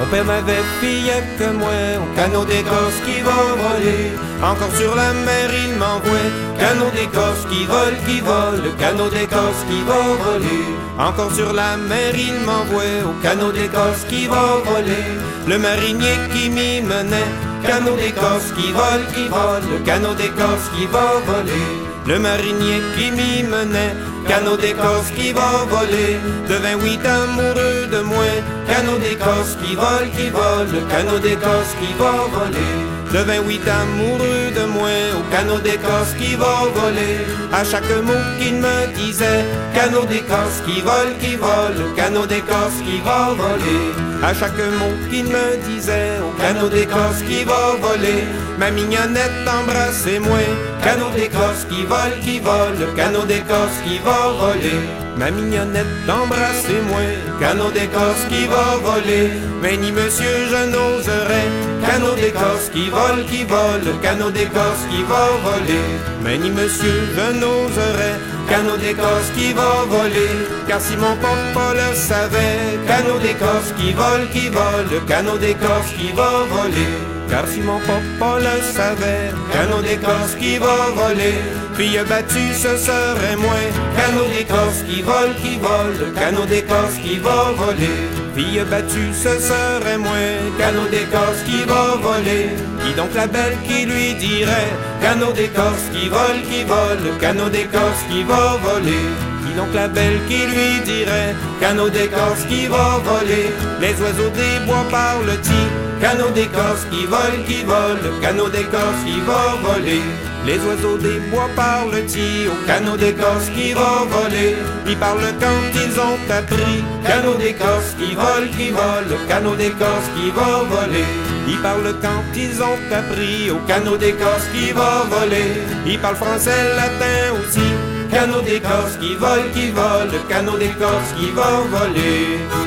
Mon père n'avait fille que moi, au canot d'Écosse qui va voler. Encore sur la mer il m'envoie, canot d'Écosse qui vole, le canot d'Écosse qui va voler. Encore sur la mer il m'envoie, au canot d'Écosse qui va voler. Le marinier qui m'y menait, canot d'Écosse qui vole, le canot d'Écosse qui va voler. Le marinier qui m'y menait, canot d'Écosse qui va voler, devint 8 amoureux de moi. Canot d'Écosse qui vole, le canot d'Écosse qui va voler. Devint 8 amoureux de moi, au canot d'Écosse qui va voler. À chaque mot qu'il me disait, canot d'Écosse qui vole, le canot d'Écosse qui va voler. À chaque mot qu'il me disait, au canot d'Écosse qui va voler. Ma mignonnette embrassez-moi, canot d'Écosse qui vole, le canot d'Écosse qui va voler. Ma mignonnette embrassez-moi, canot d'Écosse qui va voler. Mais ni monsieur je n'oserais, canot d'Écosse qui vole, le canot d'Écosse qui va voler. Mais ni monsieur je n'oserais, canot d'Écosse qui va voler. Car si mon papa le savait, canot d'Écosse qui vole, le canot d'Écosse qui va voler. Car si mon papa le savait, canot d'Écosse qui va voler. Fille battue ce serait moi, canot d'Écosse qui vole, le canot d'Écosse qui va voler. Fille battue ce serait moi, canot d'Écosse qui va voler. Qui donc la belle qui lui dirait, canot d'Écosse qui vole, le canot d'Écosse qui va voler. Qui donc la belle qui lui dirait, canot d'Écosse qui va voler. Les oiseaux des bois parlent-ils, canot d'Écosse qui vole, le canot d'Écosse qui va voler. Les oiseaux des bois parlent-ils au canot d'Écosse qui va voler. Ils parlent quand ils ont appris, canot d'Écosse qui vole, le canot d'Écosse qui va voler. Ils parlent quand ils ont appris au canot d'Écosse qui va voler. Ils parlent français, latin aussi, canot d'Écosse qui vole, le canot d'Écosse qui va voler.